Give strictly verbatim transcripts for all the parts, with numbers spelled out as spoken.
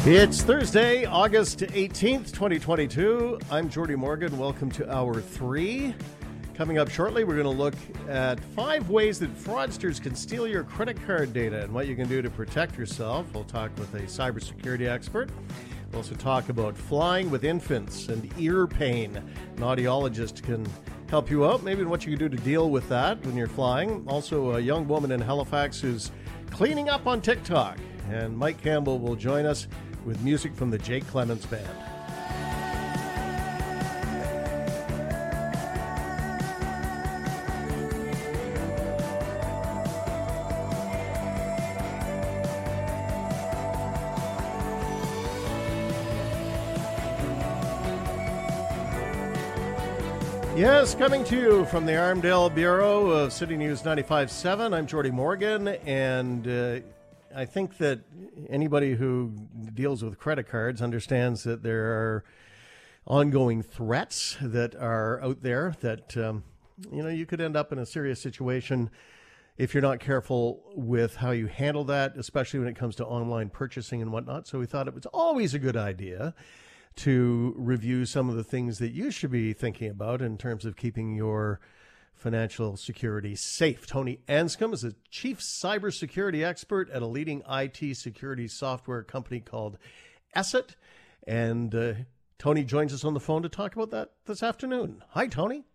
It's Thursday, August eighteenth, twenty twenty-two. I'm Jordy Morgan. Welcome to Hour three. Coming up shortly, we're going to look at five ways that fraudsters can steal your credit card data and what you can do to protect yourself. We'll talk with a cybersecurity expert. We'll also talk about flying with infants and ear pain. An audiologist can help you out, maybe what you can do to deal with that when you're flying. Also, a young woman in Halifax who's cleaning up on TikTok. And Mike Campbell will join us with music from the Jake Clements Band. Yes, coming to you from the Armdale Bureau of City News ninety-five point seven, I'm Jordy Morgan, and uh, I think that anybody who deals with credit cards understands that there are ongoing threats that are out there that, um, you know, you could end up in a serious situation if you're not careful with how you handle that, especially when it comes to online purchasing and whatnot. So we thought it was always a good idea to review some of the things that you should be thinking about in terms of keeping your financial security safe. Tony Anscombe is a chief cybersecurity expert at a leading I T security software company called Esset. And uh, Tony joins us on the phone to talk about that this afternoon. Hi, Tony.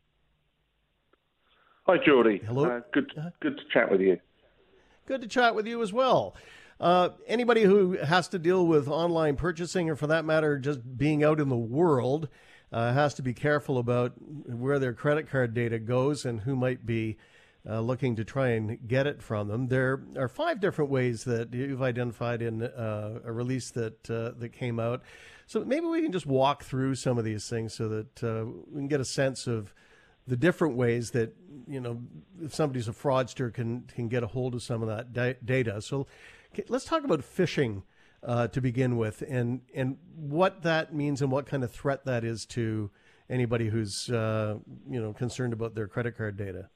Hi, Jordy. Hello. Uh, good, good to chat with you. Good to chat with you as well. Uh, anybody who has to deal with online purchasing, or for that matter, just being out in the world, uh, has to be careful about where their credit card data goes and who might be uh, looking to try and get it from them. There are five different ways that you've identified in uh, a release that uh, that came out. So maybe we can just walk through some of these things so that uh, we can get a sense of the different ways that, you know, if somebody's a fraudster can can get a hold of some of that da- data. So let's talk about phishing uh, to begin with, and and what that means and what kind of threat that is to anybody who's uh, you know concerned about their credit card data.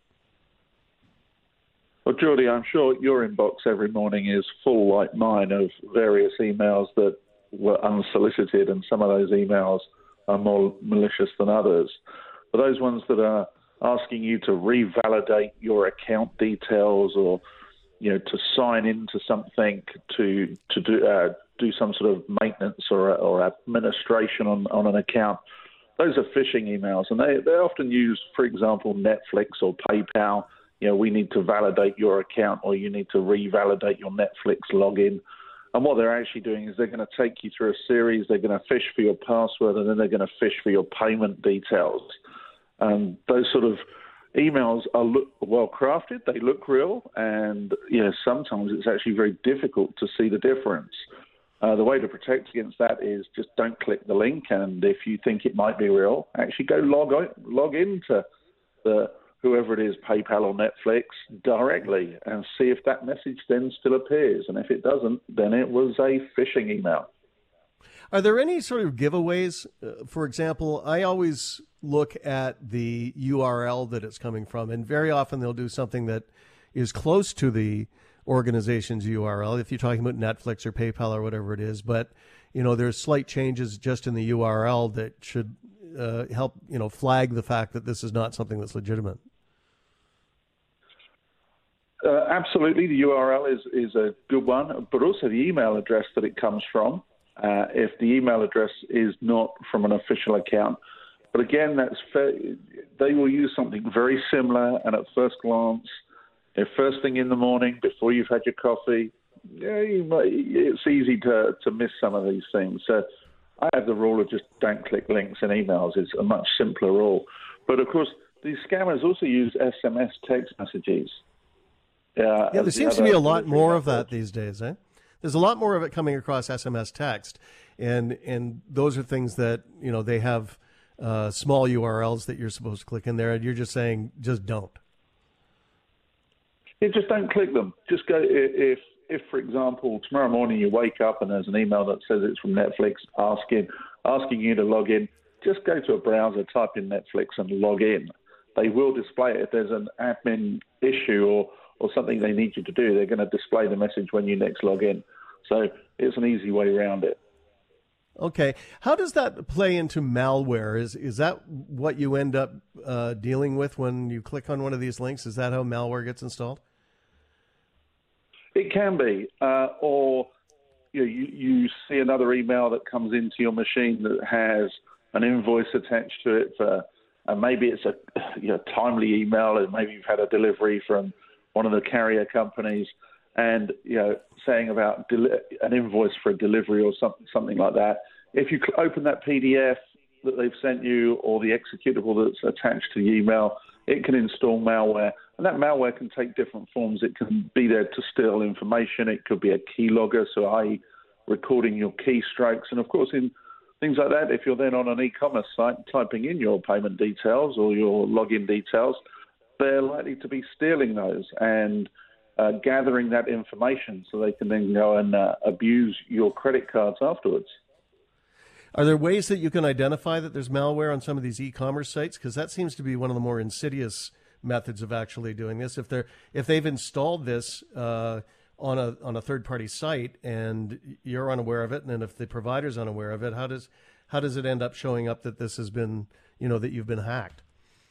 Well, Jordy, I'm sure your inbox every morning is full, like mine, of various emails that were unsolicited, and some of those emails are more malicious than others. But those ones that are asking you to revalidate your account details, or you know, to sign into something, to to do uh, do some sort of maintenance or or administration on, on an account, those are phishing emails, and they they often use, for example, Netflix or PayPal. You know, we need to validate your account, or you need to revalidate your Netflix login. And what they're actually doing is they're going to take you through a series. They're going to fish for your password, and then they're going to fish for your payment details. And those sort of emails are look well crafted. They look real, and you know, sometimes it's actually very difficult to see the difference. Uh, the way to protect against that is just don't click the link, and if you think it might be real, actually go log on, log into the whoever it is, PayPal or Netflix, directly, and see if that message then still appears. And if it doesn't, then it was a phishing email. Are there any sort of giveaways? Uh, for example, I always look at the U R L that it's coming from, and very often they'll do something that is close to the organization's U R L, if you're talking about Netflix or PayPal or whatever it is. But, you know, there's slight changes just in the U R L that should uh, help, you know, flag the fact that this is not something that's legitimate. Uh, absolutely, the U R L is, is a good one, but also the email address that it comes from. Uh, if the email address is not from an official account. But again, that's fair. They will use something very similar, and at first glance, you know, first thing in the morning, before you've had your coffee, yeah, you might, it's easy to, to miss some of these things. So I have the rule of just don't click links in emails. It's a much simpler rule. But of course, these scammers also use S M S text messages. Uh, yeah, there seems to be a lot more of that these days, eh? There's a lot more of it coming across S M S text, and and those are things that, you know, they have uh, small U R Ls that you're supposed to click in there, and you're just saying, just don't. Yeah, just don't click them. Just go, if, if for example, tomorrow morning you wake up and there's an email that says it's from Netflix asking, asking you to log in, just go to a browser, type in Netflix and log in. They will display it. If there's an admin issue or or something they need you to do, they're going to display the message when you next log in. So it's an easy way around it. Okay. How does that play into malware? Is is that what you end up uh, dealing with when you click on one of these links? Is that how malware gets installed? It can be. Uh, or you, know, you, you see another email that comes into your machine that has an invoice attached to it for, and maybe it's a you know, timely email, and maybe you've had a delivery from one of the carrier companies, and you know, saying about deli- an invoice for a delivery or something, something like that. If you open that P D F that they've sent you or the executable that's attached to the email, it can install malware. And that malware can take different forms. It can be there to steal information. It could be a keylogger, so that is recording your keystrokes. And of course, in things like that, if you're then on an e-commerce site typing in your payment details or your login details, they're likely to be stealing those and uh, gathering that information so they can then go and uh, abuse your credit cards afterwards. Are there ways that you can identify that there's malware on some of these e-commerce sites? Because that seems to be one of the more insidious methods of actually doing this. If they're if they've installed this uh, on a on a third party site and you're unaware of it, and then if the provider's unaware of it, how does how does it end up showing up that this has been, you know, that you've been hacked?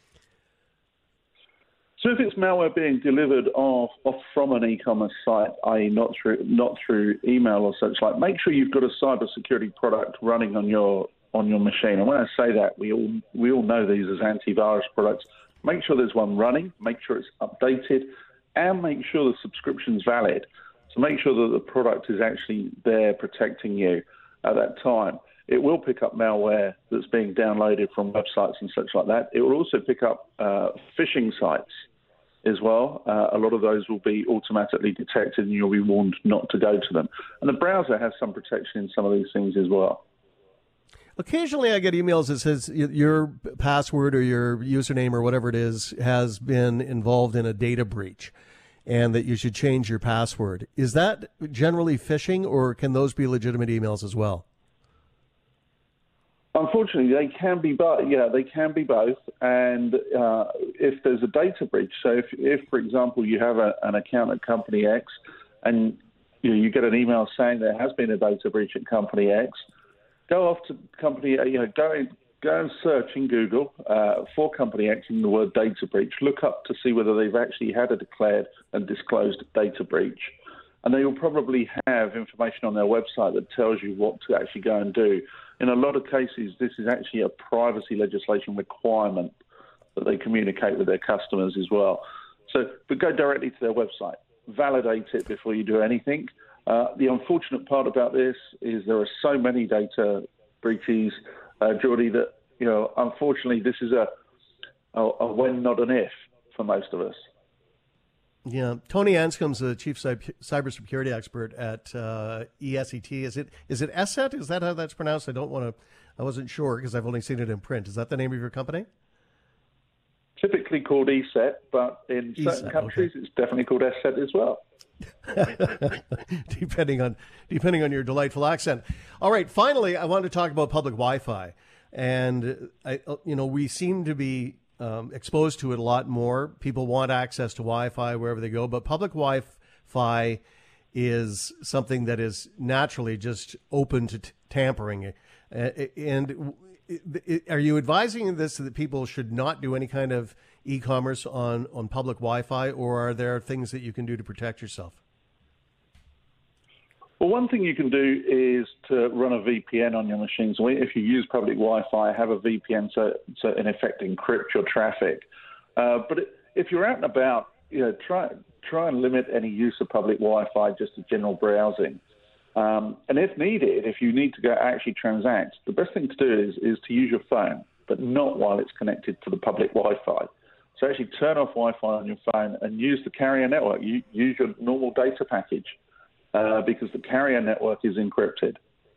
So if it's malware being delivered off, off from an e-commerce site, that is not through not through email or such like, make sure you've got a cybersecurity product running on your on your machine. And when I say that, we all we all know these as antivirus products. Make sure there's one running, make sure it's updated, and make sure the subscription's valid. So make sure that the product is actually there protecting you at that time. It will pick up malware that's being downloaded from websites and such like that. It will also pick up uh, phishing sites as well. Uh, a lot of those will be automatically detected and you'll be warned not to go to them. And the browser has some protection in some of these things as well. Occasionally I get emails that says your password or your username or whatever it is has been involved in a data breach and that you should change your password. Is that generally phishing, or can those be legitimate emails as well? Unfortunately, they can be both. Yeah, they can be both. And uh, if there's a data breach, so if, if for example, you have a, an account at Company X, and you know, you get an email saying there has been a data breach at Company X, go off to Company, you know, go go and search in Google uh, for Company X in the word data breach. Look up to see whether they've actually had a declared and disclosed data breach. And they will probably have information on their website that tells you what to actually go and do. In a lot of cases, this is actually a privacy legislation requirement that they communicate with their customers as well. So, but go directly to their website, validate it before you do anything. Uh, the unfortunate part about this is there are so many data breaches, uh, Geordie, that, you know, unfortunately, this is a, a, a when, not an if for most of us. Yeah, Tony Anscombe's the chief cybersecurity expert at uh, E S E T. Is it is it ESET? Is that how that's pronounced? I don't want to. I wasn't sure because I've only seen it in print. Is that the name of your company? Typically called ESET, but in ESET, certain countries, okay. It's definitely called ESET as well. depending on depending on your delightful accent. All right, finally, I want to talk about public Wi-Fi, and I, you know, we seem to be Um, exposed to it a lot more. People want access to Wi-Fi wherever they go, but public Wi-Fi is something that is naturally just open to t- tampering. Uh, and it, it, are you advising this that people should not do any kind of e-commerce on, on public Wi-Fi, or are there things that you can do to protect yourself? Well, one thing you can do is to run a V P N on your machine. So if you use public Wi-Fi, have a V P N so, so in effect encrypt your traffic. Uh, but if you're out and about, you know, try try and limit any use of public Wi-Fi just to general browsing. Um, and if needed, if you need to go actually transact, the best thing to do is, is to use your phone, but not while it's connected to the public Wi-Fi. So actually turn off Wi-Fi on your phone and use the carrier network. You, use your normal data package. Uh, because the carrier network is encrypted.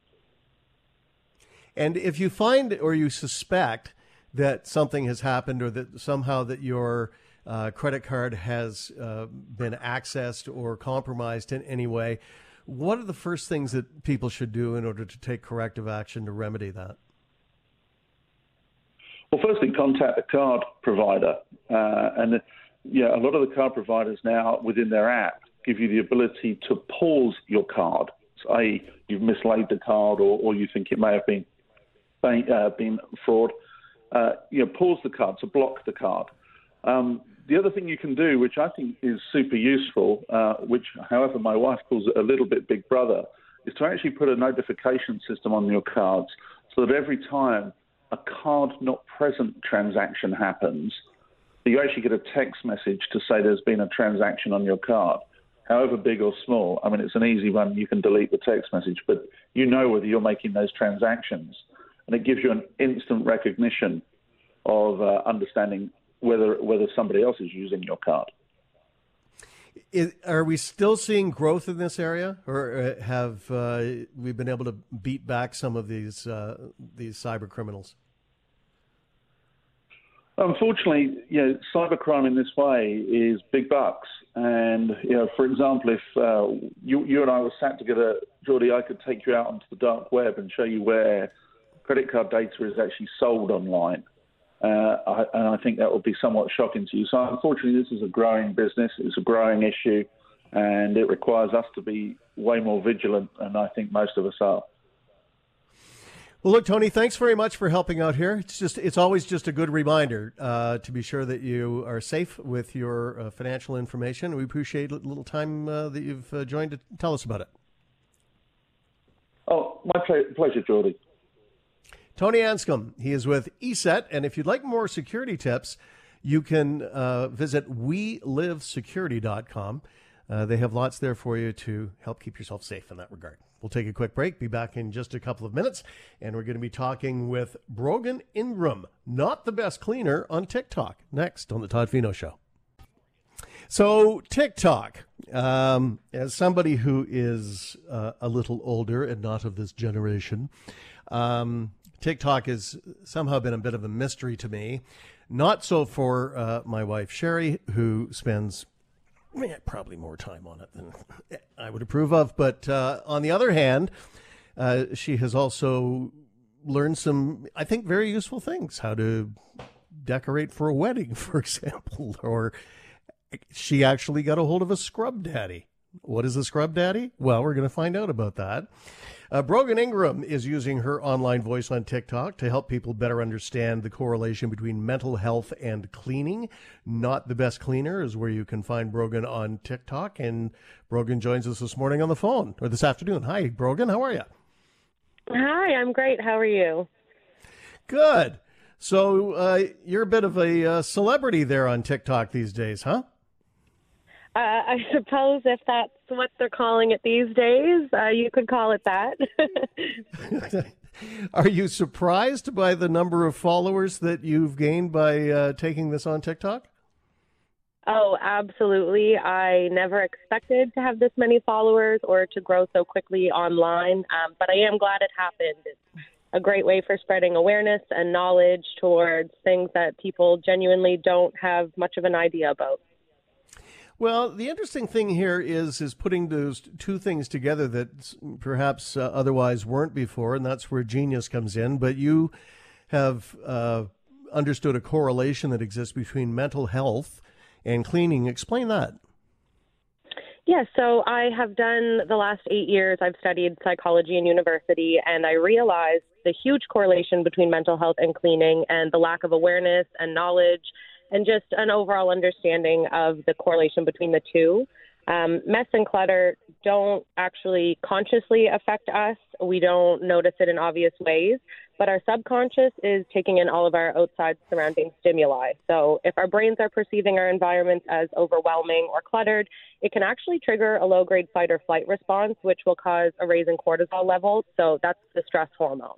And if you find or you suspect that something has happened or that somehow that your uh, credit card has uh, been accessed or compromised in any way, what are the first things that people should do in order to take corrective action to remedy that? Well, firstly, contact the card provider. Uh, and yeah, a lot of the card providers now within their app give you the ability to pause your card. that is you've mislaid the card or, or you think it may have been uh, been fraud, uh, you know, pause the card, to block the card. Um, the other thing you can do, which I think is super useful, uh, which, however, my wife calls it a little bit Big Brother, is to actually put a notification system on your cards so that every time a card not present transaction happens, you actually get a text message to say there's been a transaction on your card, however big or small. I mean, it's an easy one. You can delete the text message, but you know whether you're making those transactions. And it gives you an instant recognition of uh, understanding whether whether somebody else is using your card. Is, are we still seeing growth in this area, or have uh, we been able to beat back some of these uh, these cyber criminals? Unfortunately, you know, cybercrime in this way is big bucks. And, you know, for example, if uh, you, you and I were sat together, Geordie, I could take you out onto the dark web and show you where credit card data is actually sold online. Uh, I, and I think that would be somewhat shocking to you. So unfortunately, this is a growing business. It's a growing issue, and it requires us to be way more vigilant, and I think most of us are. Well, look, Tony, thanks very much for helping out here. It's just, it's always just a good reminder uh, to be sure that you are safe with your uh, financial information. We appreciate a little time uh, that you've uh, joined to tell us about it. Oh, my ple- pleasure, Geordie. Tony Anscombe, he is with E S E T, and if you'd like more security tips, you can uh, visit we live security dot com. Uh, they have lots there for you to help keep yourself safe in that regard. We'll take a quick break, be back in just a couple of minutes, and we're going to be talking with Brogan Ingram, not the best cleaner, on TikTok, next on the Todd Fino Show. So TikTok, um, as somebody who is uh, a little older and not of this generation, um, TikTok has somehow been a bit of a mystery to me. Not so for uh, my wife, Sherry, who spends eh, probably more time on it than I would approve of. But uh, on the other hand, uh, she has also learned some, I think, very useful things. How to decorate for a wedding, for example. Or she actually got a hold of a scrub daddy. What is a scrub daddy? Well, we're going to find out about that. Uh, Brogan Ingram is using her online voice on TikTok to help people better understand the correlation between mental health and cleaning. Not the best cleaner is where you can find Brogan on TikTok. And Brogan joins us this morning on the phone, or this afternoon. Hi, Brogan. How are you? Hi, I'm great. How are you? Good. So uh, you're a bit of a uh, celebrity there on TikTok these days, huh? Uh, I suppose if that's what they're calling it these days, uh, you could call it that. Are you surprised by the number of followers that you've gained by uh, taking this on TikTok? Oh, absolutely. I never expected to have this many followers or to grow so quickly online, um, but I am glad it happened. It's a great way for spreading awareness and knowledge towards things that people genuinely don't have much of an idea about. Well, the interesting thing here is is putting those two things together that perhaps uh, otherwise weren't before, and that's where genius comes in. But you have uh, understood a correlation that exists between mental health and cleaning. Explain that. Yeah, so I have done the last eight years, I've studied psychology in university, and I realized the huge correlation between mental health and cleaning and the lack of awareness and knowledge and just an overall understanding of the correlation between the two. Um, mess and clutter don't actually consciously affect us. We don't notice it in obvious ways, but our subconscious is taking in all of our outside surrounding stimuli. So if our brains are perceiving our environments as overwhelming or cluttered, it can actually trigger a low-grade fight or flight response, which will cause a raise in cortisol levels. So that's the stress hormone.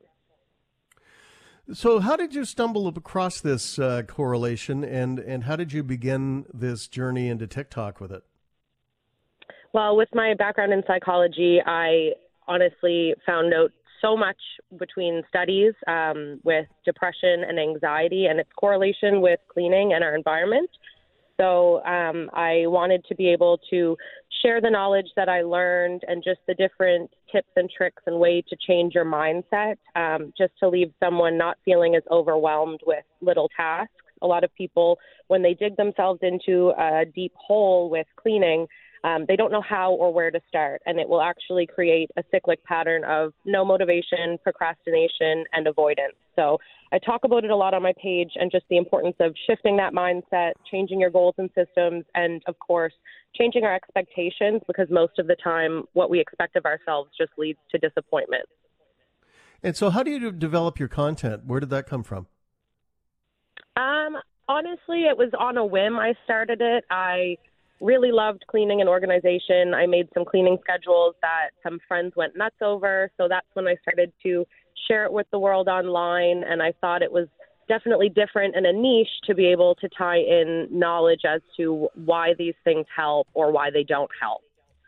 So how did you stumble across this uh, correlation, and, and how did you begin this journey into TikTok with it? Well, with my background in psychology, I honestly found out so much between studies um, with depression and anxiety and its correlation with cleaning and our environment. So um, I wanted to be able to share the knowledge that I learned and just the different tips and tricks and way to change your mindset, um, just to leave someone not feeling as overwhelmed with little tasks. A lot of people, when they dig themselves into a deep hole with cleaning, Um, they don't know how or where to start, and it will actually create a cyclic pattern of no motivation, procrastination, and avoidance. So I talk about it a lot on my page, and just the importance of shifting that mindset, changing your goals and systems, and of course, changing our expectations, because most of the time what we expect of ourselves just leads to disappointment. And so how do you develop your content? Where did that come from? Um, honestly, it was on a whim I started it. I really loved cleaning and organization. I made some cleaning schedules that some friends went nuts over. So that's when I started to share it with the world online. And I thought it was definitely different and a niche to be able to tie in knowledge as to why these things help or why they don't help.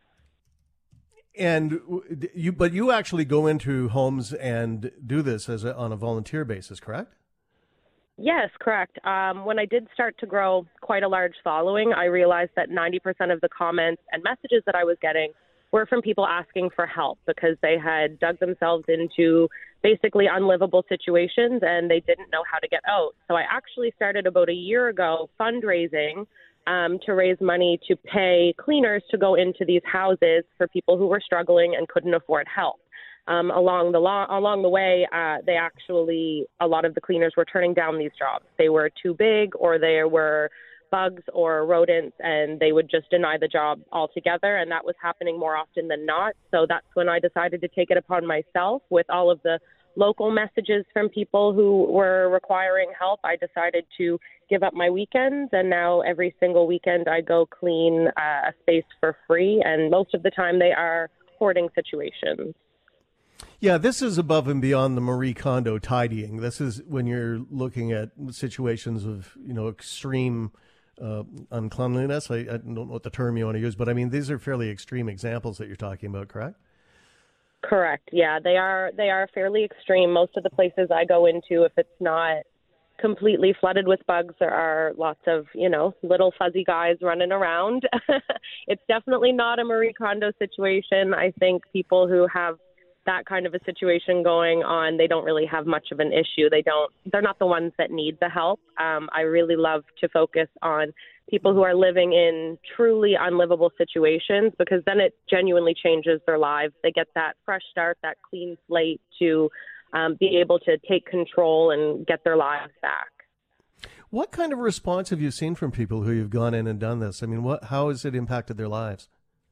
And you, but you actually go into homes and do this as a, on a volunteer basis, correct? Yes, correct. Um, when I did start to grow quite a large following, I realized that ninety percent of the comments and messages that I was getting were from people asking for help because they had dug themselves into basically unlivable situations and they didn't know how to get out. So I actually started about a year ago fundraising um, to raise money to pay cleaners to go into these houses for people who were struggling and couldn't afford help. Um, along the lo- along the way, uh, they actually, a lot of the cleaners were turning down these jobs. They were too big, or there were bugs or rodents, and they would just deny the job altogether. And that was happening more often than not. So that's when I decided to take it upon myself with all of the local messages from people who were requiring help. I decided to give up my weekends, and now every single weekend I go clean uh, a space for free. And most of the time they are hoarding situations. Yeah, this is above and beyond the Marie Kondo tidying. This is when you're looking at situations of, you know, extreme uh, uncleanliness. I, I don't know what the term you want to use, but I mean, these are fairly extreme examples that you're talking about, correct? Correct. Yeah, they are. They are fairly extreme. Most of the places I go into, if it's not completely flooded with bugs, there are lots of, you know, little fuzzy guys running around. It's definitely not a Marie Kondo situation. I think people who have that kind of a situation going on, they don't really have much of an issue. They don't, they're not the ones that need the help. Um, I really love to focus on people who are living in truly unlivable situations, because then it genuinely changes their lives. They get that fresh start, that clean slate to um, be able to take control and get their lives back. What kind of response have you seen from people who you've gone in and done this? I mean, what, how has it impacted their lives?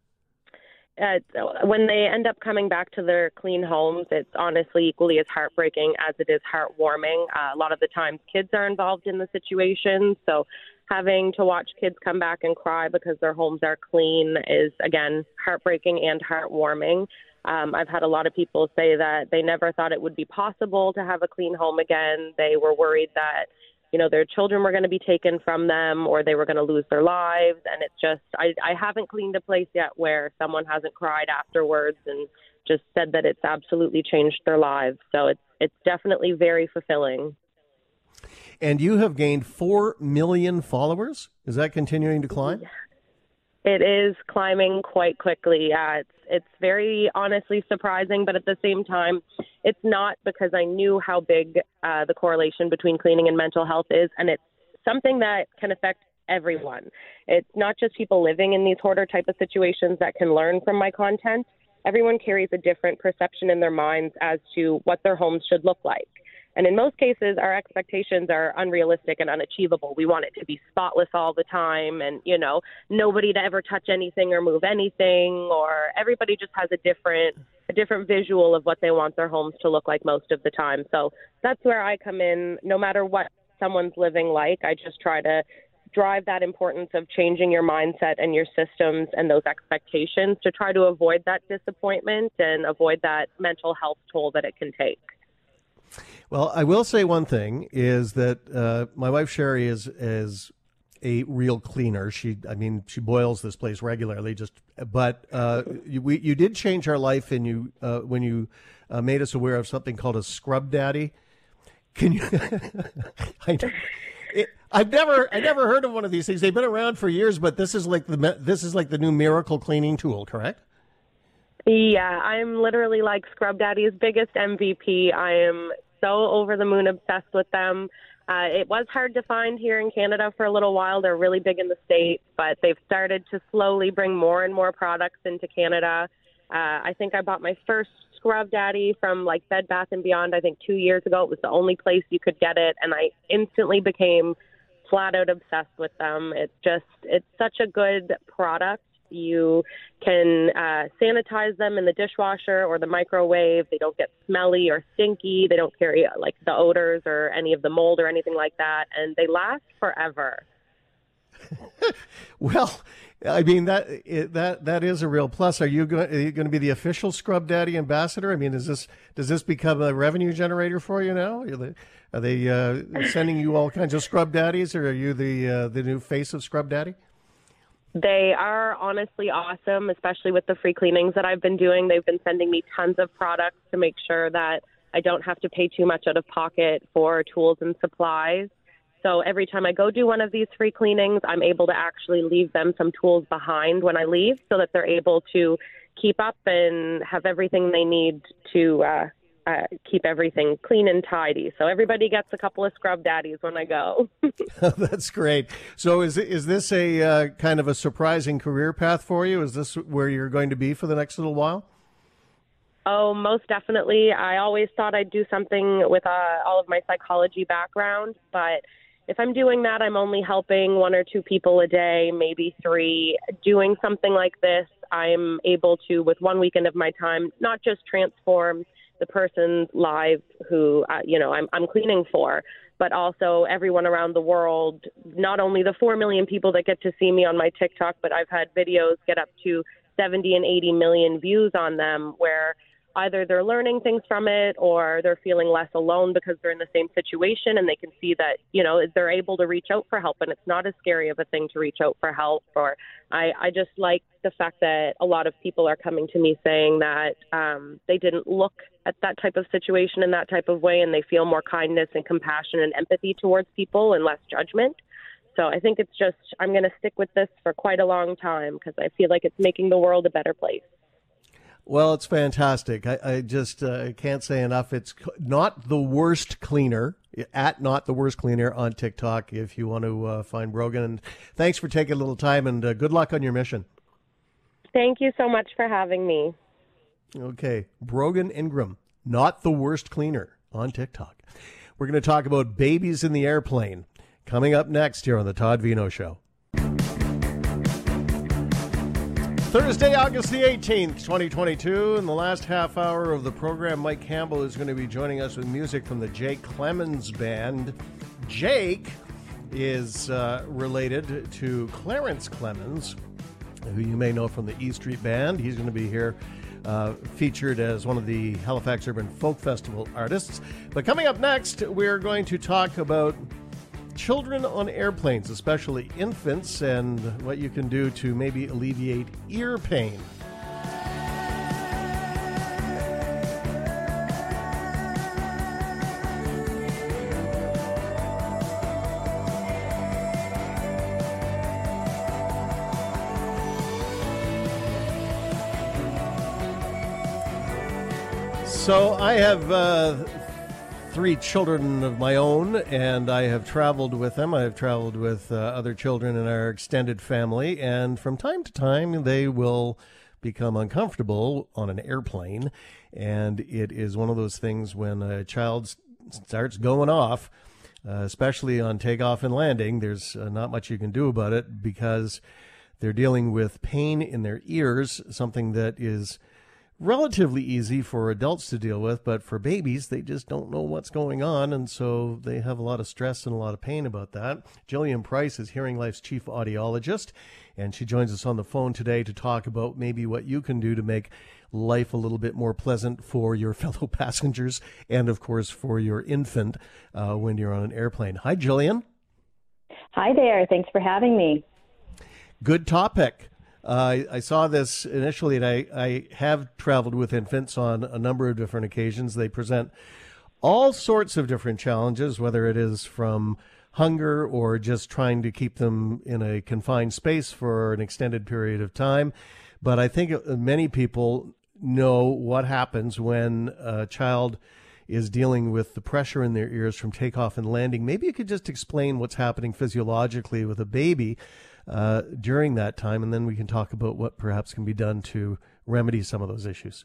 Uh, when they end up coming back to their clean homes, it's honestly equally as heartbreaking as it is heartwarming. Uh, a lot of the times kids are involved in the situation, so having to watch kids come back and cry because their homes are clean is, again, heartbreaking and heartwarming. Um, I've had a lot of people say that they never thought it would be possible to have a clean home again. They were worried that, you know, their children were going to be taken from them or they were going to lose their lives. And it's just, I, I haven't cleaned a place yet where someone hasn't cried afterwards and just said that it's absolutely changed their lives. So it's, it's definitely very fulfilling. And you have gained four million followers. Is that continuing to climb? It is climbing quite quickly. Uh, it's it's very honestly surprising, but at the same time, it's not, because I knew how big uh, the correlation between cleaning and mental health is, and it's something that can affect everyone. It's not just people living in these hoarder type of situations that can learn from my content. Everyone carries a different perception in their minds as to what their homes should look like. And in most cases, our expectations are unrealistic and unachievable. We want it to be spotless all the time and, you know, nobody to ever touch anything or move anything, or everybody just has a different a different visual of what they want their homes to look like most of the time. So that's where I come in. No matter what someone's living like, I just try to drive that importance of changing your mindset and your systems and those expectations to try to avoid that disappointment and avoid that mental health toll that it can take. Well, I will say one thing is that uh, my wife Sherry is is a real cleaner. She, I mean, she boils this place regularly. Just, but uh, you, we, you did change our life, and you uh, when you uh, made us aware of something called a scrub daddy. Can you? I, it, I've never, I never heard of one of these things. They've been around for years, but this is like the this is like the new miracle cleaning tool, correct? Yeah, I'm literally like Scrub Daddy's biggest M V P. I am so over the moon obsessed with them. Uh, it was hard to find here in Canada for a little while. They're really big in the States, but they've started to slowly bring more and more products into Canada. Uh, I think I bought my first Scrub Daddy from like Bed Bath and Beyond, I think two years ago. It was the only place you could get it, and I instantly became flat out obsessed with them. It's just, it's such a good product. You can uh, sanitize them in the dishwasher or the microwave. They don't get smelly or stinky. They don't carry like the odors or any of the mold or anything like that, and they last forever. Well, I mean that it, that that is a real plus. Are you going? Are you going to be the official Scrub Daddy ambassador? I mean, is this does this become a revenue generator for you now? Are they, are they uh, sending you all kinds of Scrub Daddies, or are you the uh, the new face of Scrub Daddy? They are honestly awesome, especially with the free cleanings that I've been doing. They've been sending me tons of products to make sure that I don't have to pay too much out of pocket for tools and supplies. So every time I go do one of these free cleanings, I'm able to actually leave them some tools behind when I leave so that they're able to keep up and have everything they need to uh, uh, keep everything clean and tidy. So everybody gets a couple of Scrub Daddies when I go. That's great. So is is this a uh, kind of a surprising career path for you? Is this where you're going to be for the next little while? Oh, most definitely. I always thought I'd do something with uh, all of my psychology background, but if I'm doing that, I'm only helping one or two people a day, maybe three. Doing something like this, I'm able to, with one weekend of my time, not just transform the person's lives who, uh, you know, I'm, I'm cleaning for, but also everyone around the world, not only the four million people that get to see me on my TikTok, but I've had videos get up to seventy and eighty million views on them where either they're learning things from it or they're feeling less alone because they're in the same situation and they can see that, you know, they're able to reach out for help and it's not as scary of a thing to reach out for help. Or I, I just like the fact that a lot of people are coming to me saying that um, they didn't look at that type of situation in that type of way and they feel more kindness and compassion and empathy towards people and less judgment. So I think it's just, I'm going to stick with this for quite a long time because I feel like it's making the world a better place. Well, it's fantastic. I, I just uh, can't say enough. It's Not the Worst Cleaner, at Not the Worst Cleaner on TikTok if you want to uh, find Brogan. And thanks for taking a little time and uh, good luck on your mission. Thank you so much for having me. Okay. Brogan Ingram, Not the Worst Cleaner on TikTok. We're going to talk about babies in the airplane coming up next here on the Todd Vino Show. Thursday, August the eighteenth, twenty twenty-two. In the last half hour of the program, Mike Campbell is going to be joining us with music from the Jake Clemens Band. Jake is uh, related to Clarence Clemens, who you may know from the E Street Band. He's going to be here uh, featured as one of the Halifax Urban Folk Festival artists. But coming up next, we're going to talk about children on airplanes, especially infants, and what you can do to maybe alleviate ear pain. So I have uh, three children of my own, and I have traveled with them. I have traveled with uh, other children in our extended family, and from time to time they will become uncomfortable on an airplane, and it is one of those things when a child starts going off, uh, especially on takeoff and landing. There's uh, not much you can do about it because they're dealing with pain in their ears, something that is relatively easy for adults to deal with, but for babies, they just don't know what's going on, and so they have a lot of stress and a lot of pain about that. Jillian Price is Hearing Life's chief audiologist, and she joins us on the phone today to talk about maybe what you can do to make life a little bit more pleasant for your fellow passengers and, of course, for your infant uh, when you're on an airplane. Hi, Jillian. Hi there. Thanks for having me. Good topic. Uh, I saw this initially, and I, I have traveled with infants on a number of different occasions. They present all sorts of different challenges, whether it is from hunger or just trying to keep them in a confined space for an extended period of time. But I think many people know what happens when a child is dealing with the pressure in their ears from takeoff and landing. Maybe you could just explain what's happening physiologically with a baby uh, during that time, and then we can talk about what perhaps can be done to remedy some of those issues.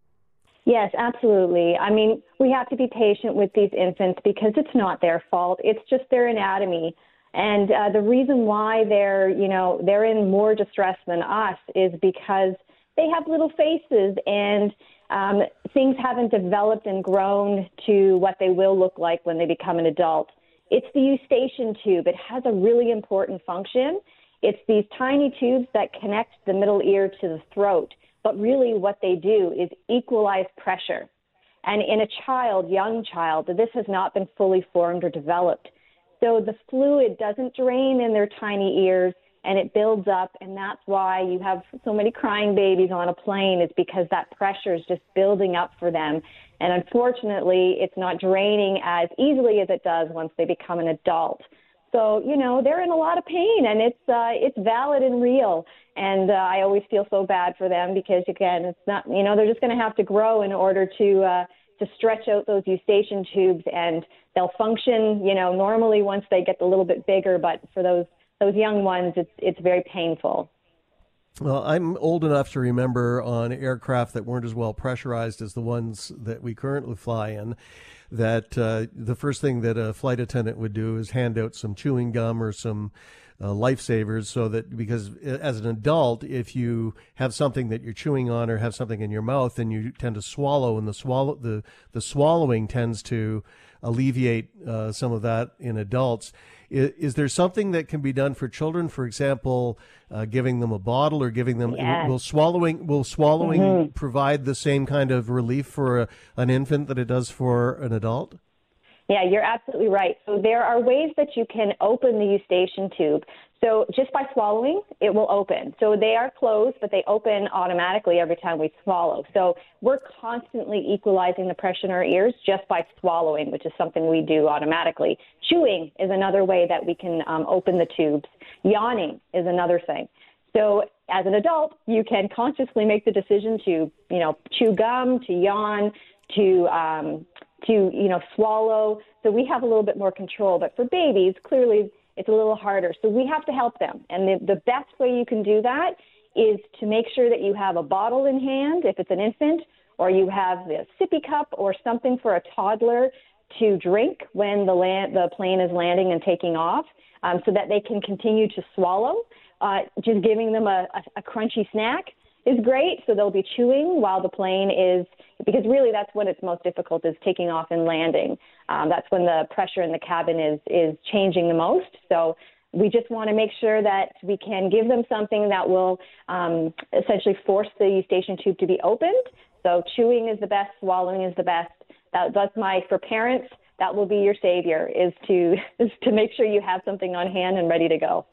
Yes, absolutely. I mean, we have to be patient with these infants because it's not their fault. It's just their anatomy. And uh, the reason why they're, you know, they're in more distress than us is because they have little faces and um, things haven't developed and grown to what they will look like when they become an adult. It's the eustachian tube. It has a really important function. It's these tiny tubes that connect the middle ear to the throat. But really what they do is equalize pressure. And in a child, young child, this has not been fully formed or developed. So the fluid doesn't drain in their tiny ears and it builds up. And that's why you have so many crying babies on a plane, is because that pressure is just building up for them. And unfortunately, it's not draining as easily as it does once they become an adult. So, you know, they're in a lot of pain, and it's uh, it's valid and real. And uh, I always feel so bad for them because, again, it's not, you know, they're just going to have to grow in order to uh, to stretch out those eustachian tubes, and they'll function, you know, normally once they get a little bit bigger. But for those those young ones, it's it's very painful. Well, I'm old enough to remember on aircraft that weren't as well pressurized as the ones that we currently fly in, that uh, the first thing that a flight attendant would do is hand out some chewing gum or some uh, lifesavers, so that, because as an adult, if you have something that you're chewing on or have something in your mouth, then you tend to swallow, and the swallow the, the swallowing tends to alleviate uh, some of that in adults. Is, is there something that can be done for children? For example, uh, giving them a bottle or giving them yes. will swallowing will swallowing mm-hmm. provide the same kind of relief for a, an infant that it does for an adult? Yeah, you're absolutely right. So there are ways that you can open the eustachian tube. So just by swallowing, it will open. So they are closed, but they open automatically every time we swallow. So we're constantly equalizing the pressure in our ears just by swallowing, which is something we do automatically. Chewing is another way that we can um, open the tubes. Yawning is another thing. So as an adult, you can consciously make the decision to, you know, chew gum, to yawn, to um, to, you know, swallow. So we have a little bit more control. But for babies, clearly it's a little harder. So we have to help them. And the, the best way you can do that is to make sure that you have a bottle in hand if it's an infant, or you have a sippy cup or something for a toddler to drink when the, land, the plane is landing and taking off, um, so that they can continue to swallow. Uh, just giving them a, a, a crunchy snack is great, so they'll be chewing while the plane is, because really that's when it's most difficult, is taking off and landing. Um, that's when the pressure in the cabin is is changing the most. So we just want to make sure that we can give them something that will um, essentially force the eustachian tube to be opened. So chewing is the best, swallowing is the best. That, that's my, for parents, that will be your savior, is to is to make sure you have something on hand and ready to go.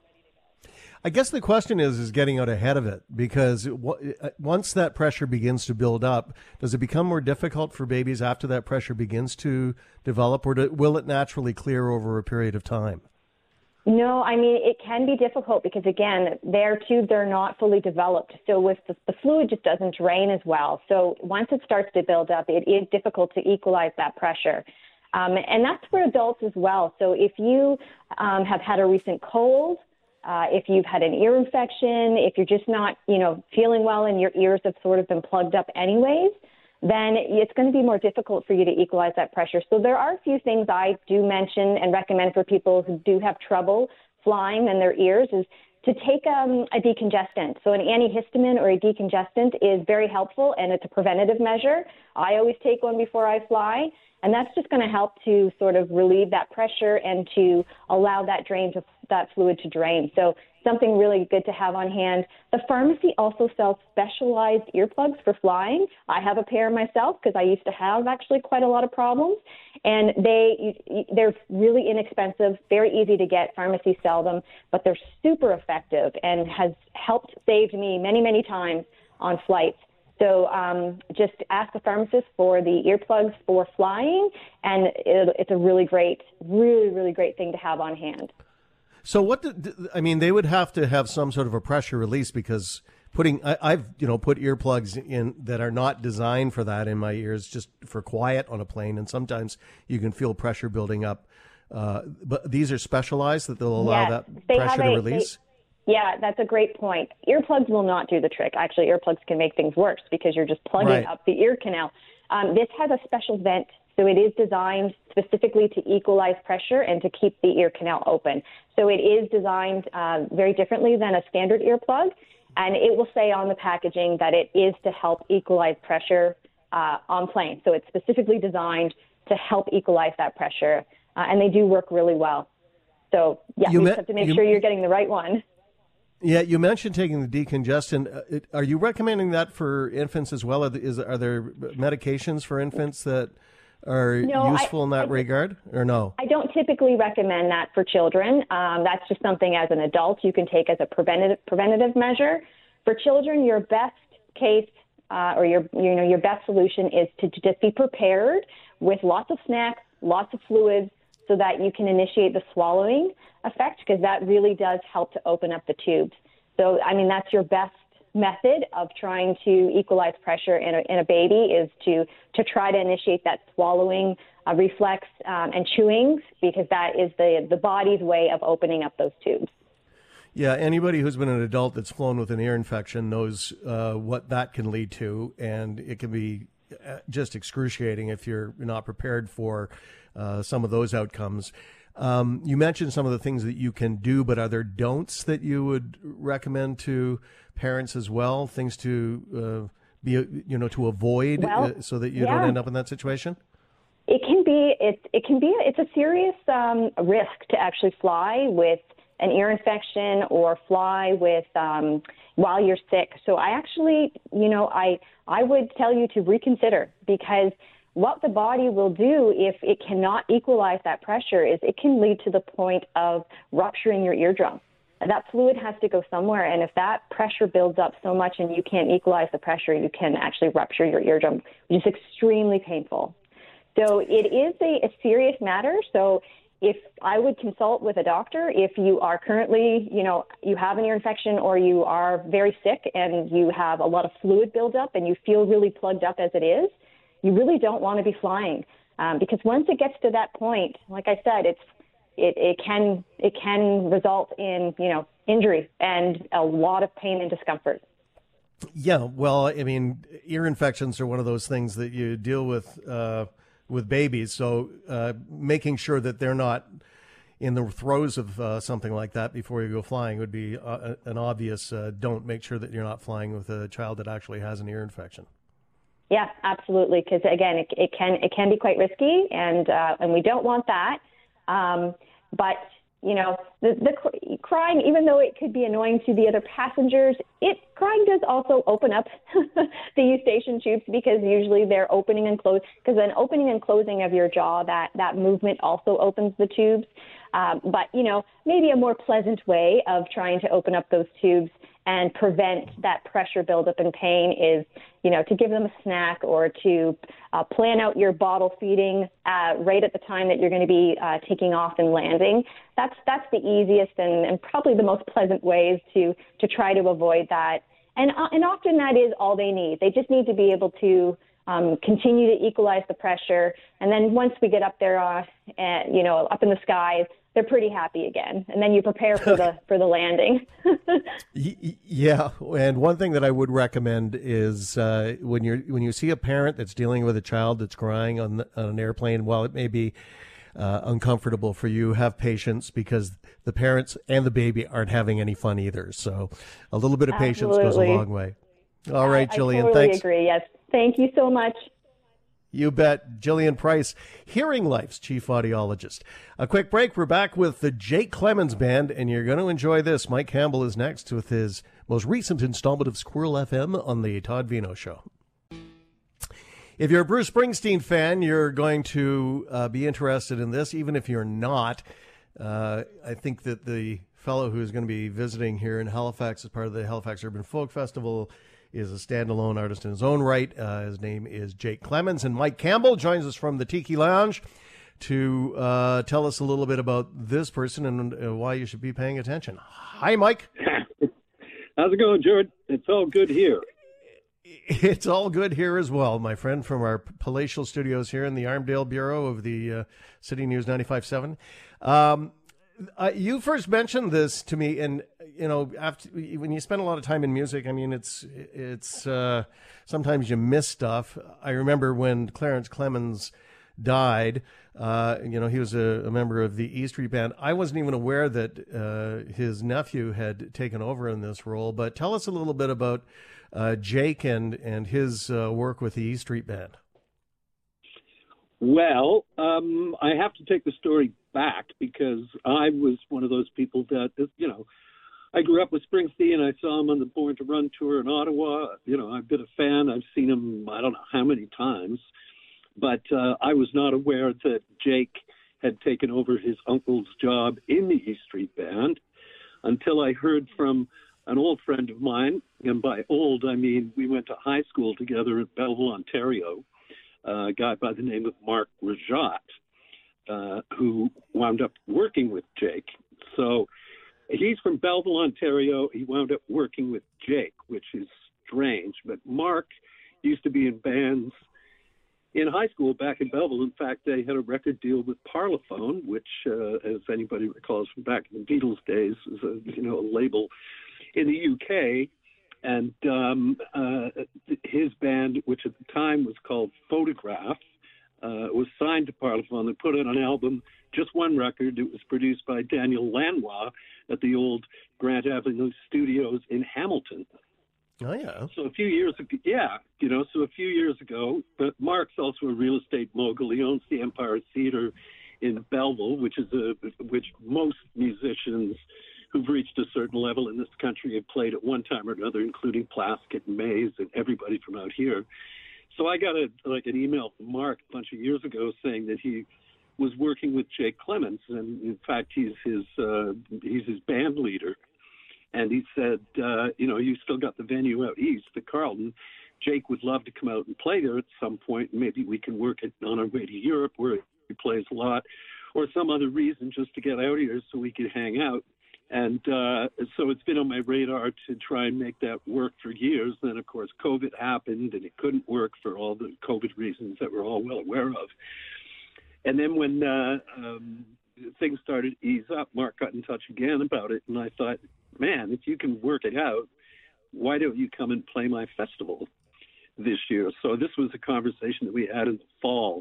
I guess the question is, is getting out ahead of it, because w- once that pressure begins to build up, does it become more difficult for babies after that pressure begins to develop, or do, will it naturally clear over a period of time? No, I mean, it can be difficult because, again, their tubes are not fully developed. So with the, the fluid just doesn't drain as well. So once it starts to build up, it is difficult to equalize that pressure. Um, and that's for adults as well. So if you um, have had a recent cold, Uh, if you've had an ear infection, if you're just not, you know, feeling well and your ears have sort of been plugged up anyways, then it's going to be more difficult for you to equalize that pressure. So there are a few things I do mention and recommend for people who do have trouble flying in their ears, is to take um, a decongestant. So an antihistamine or a decongestant is very helpful, and it's a preventative measure. I always take one before I fly, and that's just going to help to sort of relieve that pressure and to allow that drain to that fluid to drain. So something really good to have on hand. The pharmacy also sells specialized earplugs for flying. I have a pair myself because I used to have actually quite a lot of problems. And they, they're really inexpensive, very easy to get. Pharmacies sell them, but they're super effective and has helped save me many, many times on flights. So um, just ask the pharmacist for the earplugs for flying, and it, it's a really great, really, really great thing to have on hand. So what, do, I mean, they would have to have some sort of a pressure release, because putting, I, I've, you know, put earplugs in that are not designed for that in my ears, just for quiet on a plane. And sometimes you can feel pressure building up. Uh, but these are specialized that they'll allow Yes, that they pressure have to a- release. They, yeah, that's a great point. Earplugs will not do the trick. Actually, earplugs can make things worse because you're just plugging Right. up the ear canal. Um, this has a special vent, so it is designed specifically to equalize pressure and to keep the ear canal open. So it is designed uh, very differently than a standard earplug, and it will say on the packaging that it is to help equalize pressure uh, on planes. So it's specifically designed to help equalize that pressure, uh, and they do work really well. So, yeah, You you me- just have to make you- sure you're getting the right one. Yeah, you mentioned taking the decongestant. Uh, it- Are you recommending that for infants as well? Are, th- is, are there medications for infants that are No, useful I- in that I- regard, or no? I don't typically recommend that for children. Um, that's just something as an adult you can take as a preventative preventative measure. For children, your best case uh, or your you know your best solution is to, to just be prepared with lots of snacks, lots of fluids, so that you can initiate the swallowing effect, because that really does help to open up the tubes. So, I mean, that's your best method of trying to equalize pressure in a, in a baby, is to, to try to initiate that swallowing uh, reflex um, and chewing, because that is the, the body's way of opening up those tubes. Yeah, anybody who's been an adult that's flown with an ear infection knows uh, what that can lead to, and it can be uh, just excruciating if you're not prepared for uh, some of those outcomes. Um, you mentioned some of the things that you can do, but are there don'ts that you would recommend to parents as well? Things to uh, be, you know, to avoid Well, uh, so that you yeah. don't end up in that situation? It can be it it can be it's a serious um, risk to actually fly with an ear infection or fly with um, while you're sick. So I actually, you know, I I would tell you to reconsider, because what the body will do if it cannot equalize that pressure is it can lead to the point of rupturing your eardrum. That fluid has to go somewhere, and if that pressure builds up so much and you can't equalize the pressure, you can actually rupture your eardrum, which is extremely painful. So it is a, a serious matter. So if I would consult with a doctor, if you are currently, you know, you have an ear infection or you are very sick and you have a lot of fluid buildup and you feel really plugged up as it is, you really don't want to be flying, um, because once it gets to that point, like I said, it's it, it can it can result in, you know, injury and a lot of pain and discomfort. Yeah, well, I mean, ear infections are one of those things that you deal with uh, with babies. So uh, making sure that they're not in the throes of uh, something like that before you go flying would be uh, an obvious uh, don't. Make sure that you're not flying with a child that actually has an ear infection. Yeah, absolutely. Because again, it, it can it can be quite risky, and uh, and we don't want that. Um, but you know, the, the crying, even though it could be annoying to the other passengers, it crying does also open up the eustachian tubes, because usually they're opening and closing. Because an opening and closing of your jaw, that that movement also opens the tubes. Um, but you know, maybe a more pleasant way of trying to open up those tubes and prevent that pressure buildup and pain is, you know, to give them a snack or to uh, plan out your bottle feeding uh, right at the time that you're going to be uh, taking off and landing. That's that's the easiest and, and probably the most pleasant ways to to try to avoid that. And uh, and often that is all they need. They just need to be able to um, continue to equalize the pressure. And then once we get up there, uh, and, you know, up in the skies, they're pretty happy again, and then you prepare for the for the landing. Yeah, and one thing that I would recommend is uh, when you're when you see a parent that's dealing with a child that's crying on, the, on an airplane, while it may be uh, uncomfortable for you, have patience, because the parents and the baby aren't having any fun either. So a little bit of patience Absolutely. goes a long way. All right, I, Jillian, I totally thanks. agree. Yes, thank you so much. You bet. Jillian Price, Hearing Life's chief audiologist. A quick break. We're back with the Jake Clemens Band, and you're going to enjoy this. Mike Campbell is next with his most recent installment of Squirrel F M on the Todd Vino Show. If you're a Bruce Springsteen fan, you're going to uh, be interested in this. Even if you're not, uh, I think that the fellow who's going to be visiting here in Halifax as part of the Halifax Urban Folk Festival is a standalone artist in his own right. Uh, his name is Jake Clemens, and Mike Campbell joins us from the Tiki Lounge to uh, tell us a little bit about this person and uh, why you should be paying attention. Hi, Mike. How's it going, Jared? It's all good here. It's all good here as well, my friend, from our palatial studios here in the Armdale Bureau of the uh, City News ninety-five point seven. Um, uh, you first mentioned this to me, and you know, after when you spend a lot of time in music, I mean, it's it's uh, sometimes you miss stuff. I remember when Clarence Clemons died. Uh, you know, he was a, a member of the E Street Band. I wasn't even aware that uh, his nephew had taken over in this role. But tell us a little bit about uh, Jake and and his uh, work with the E Street Band. Well, um, I have to take the story back because I was one of those people that, you know, I grew up with Springsteen. I saw him on the Born to Run tour in Ottawa. You know, I've been a fan. I've seen him, I don't know how many times. But uh, I was not aware that Jake had taken over his uncle's job in the E Street Band until I heard from an old friend of mine. And by old, I mean we went to high school together at Belleville, Ontario, uh, a guy by the name of Mark Rajat, uh, who wound up working with Jake. So he's from Belleville, Ontario. He wound up working with Jake, which is strange. But Mark used to be in bands in high school back in Belleville. In fact, they had a record deal with Parlophone, which, uh, as anybody recalls from back in the Beatles days, was a, you know, a label in the U K. And um, uh, his band, which at the time was called Photograph, uh, was signed to Parlophone. They put out an album, just one record. It was produced by Daniel Lanois at the old Grant Avenue Studios in Hamilton. Oh, yeah. So a few years ago, yeah, you know, so a few years ago, but Mark's also a real estate mogul. He owns the Empire Theater in Belleville, which is a, which most musicians who've reached a certain level in this country have played at one time or another, including Plaskett and Mays and everybody from out here. So I got a, like an email from Mark a bunch of years ago saying that he was working with Jake Clemons, and in fact, he's his, uh, he's his band leader. And he said, uh, you know, you still got the venue out east, the Carlton. Jake would love to come out and play there at some point. Maybe we can work it on our way to Europe where he plays a lot, or some other reason just to get out here so we could hang out. And uh, so it's been on my radar to try and make that work for years. Then, of course, COVID happened, and it couldn't work for all the COVID reasons that we're all well aware of. And then when uh, um, things started to ease up, Mark got in touch again about it, and I thought, man, if you can work it out, why don't you come and play my festival this year? So this was a conversation that we had in the fall.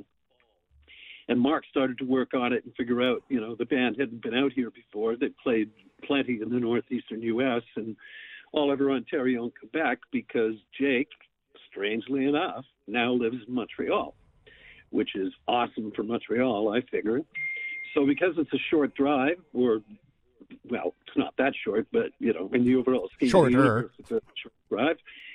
And Mark started to work on it and figure out, you know, the band hadn't been out here before. They played plenty in the northeastern U S and all over Ontario and Quebec because Jake, strangely enough, now lives in Montreal, which is awesome for Montreal, I figure. So because it's a short drive, or well, it's not that short, but, you know, in the overall scheme of the universe, it's a short drive.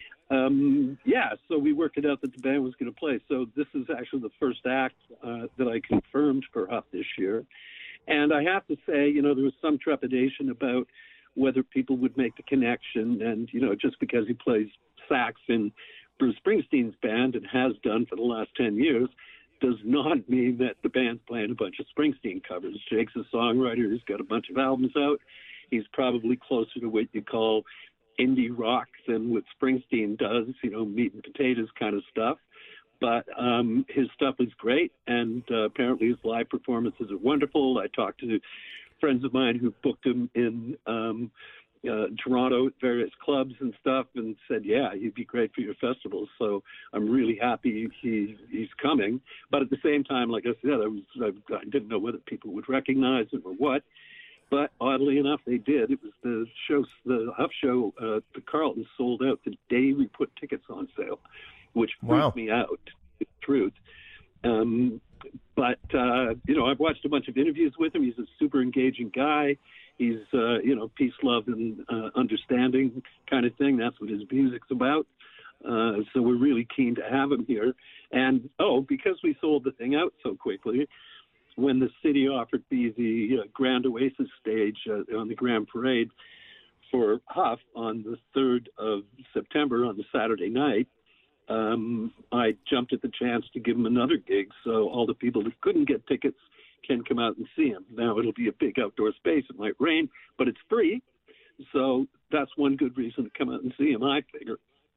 Um, yeah, so we worked it out that the band was going to play. So this is actually the first act uh, that I confirmed for Huff this year. And I have to say, you know, there was some trepidation about whether people would make the connection. And, you know, just because he plays sax in Bruce Springsteen's band and has done for the last ten years, does not mean that the band's playing a bunch of Springsteen covers. Jake's a songwriter. He's got a bunch of albums out. He's probably closer to what you call indie rock than what Springsteen does, you know, meat and potatoes kind of stuff. But um, his stuff is great, and uh, apparently his live performances are wonderful. I talked to friends of mine who booked him in um, uh, Toronto at various clubs and stuff and said, yeah, he'd be great for your festival. So I'm really happy he he's coming. But at the same time, like I said, I, was, I, I didn't know whether people would recognize him or what. But oddly enough, they did. It was the show, the Huff show, uh, the Carlton sold out the day we put tickets on sale, which freaked wow. me out, the truth. Um, but, uh, you know, I've watched a bunch of interviews with him. He's a super engaging guy. He's, uh, you know, peace, love, and uh, understanding kind of thing. That's what his music's about. Uh, so we're really keen to have him here. And, oh, because we sold the thing out so quickly, when the city offered me the uh, Grand Oasis stage uh, on the Grand Parade for Huff on the third of September on the Saturday night, um, I jumped at the chance to give him another gig. So all the people that couldn't get tickets can come out and see him. Now it'll be a big outdoor space. It might rain, but it's free. So that's one good reason to come out and see him, I figure.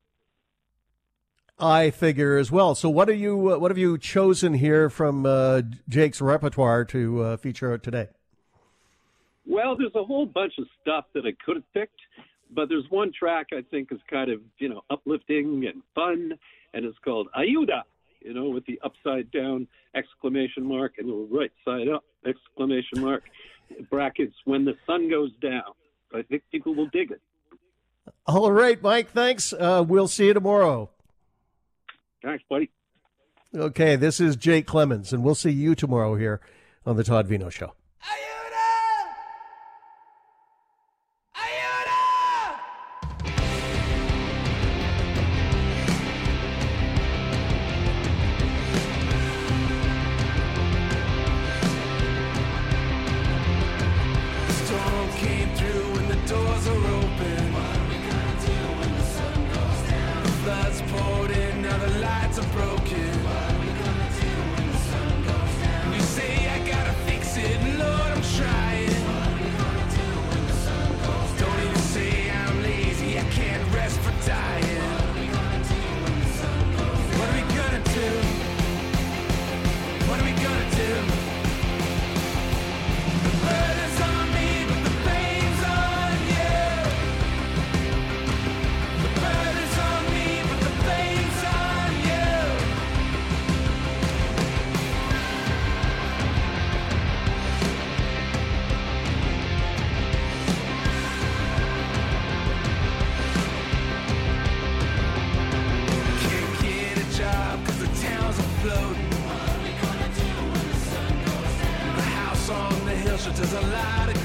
I figure as well. So what are you? Uh, what have you chosen here from uh, Jake's repertoire to uh, feature today? Well, there's a whole bunch of stuff that I could have picked, but there's one track I think is kind of, you know, uplifting and fun, and it's called Ayuda, you know, with the upside down exclamation mark and the right side up exclamation mark, brackets, when the sun goes down. I think people will dig it. All right, Mike, thanks. Uh, we'll see you tomorrow. Thanks, buddy. Okay, this is Jake Clemens, and we'll see you tomorrow here on the Todd Vino Show. There's a lot of